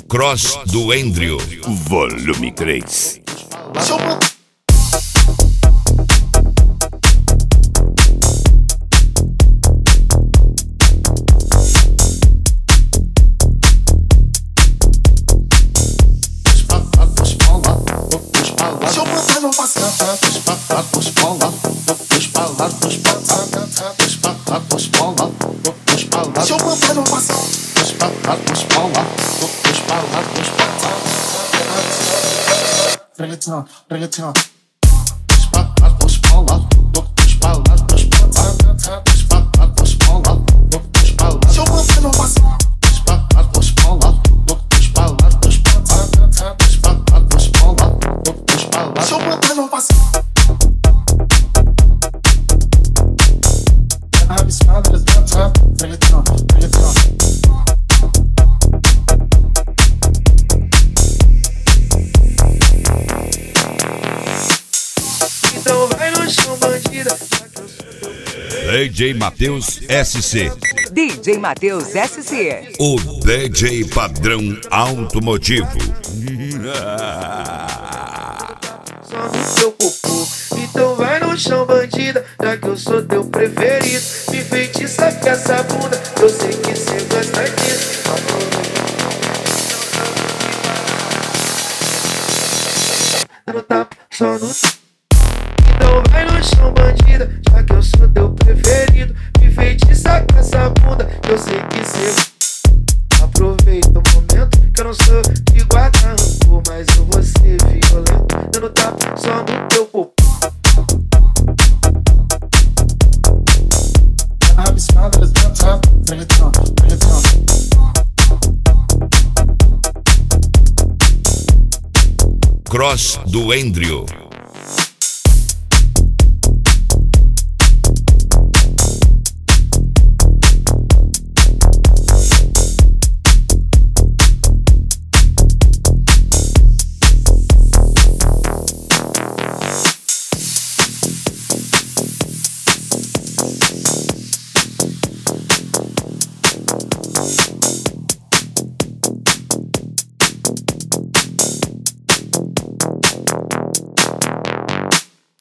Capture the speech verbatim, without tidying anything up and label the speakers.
Speaker 1: Cross do Andrew,
Speaker 2: volume três.
Speaker 3: Reggaeton, reggaeton.
Speaker 1: D J Matheus S C.
Speaker 4: D J Matheus S C.
Speaker 1: O D J padrão automotivo.
Speaker 5: Só no seu popô, então vai no chão, bandida, já que eu sou teu preferido. Me feitiça com essa bunda, eu sei que cê gosta disso. No tapa, só no. Então vai no chão, bandida, já que eu sou teu preferido. Me feitiça com essa bunda, eu sei que cê. Aproveita o momento, que eu não sou de guarda rancor, mas eu vou ser violento, dando tapa só no teu popô.
Speaker 1: Cross do Andrew.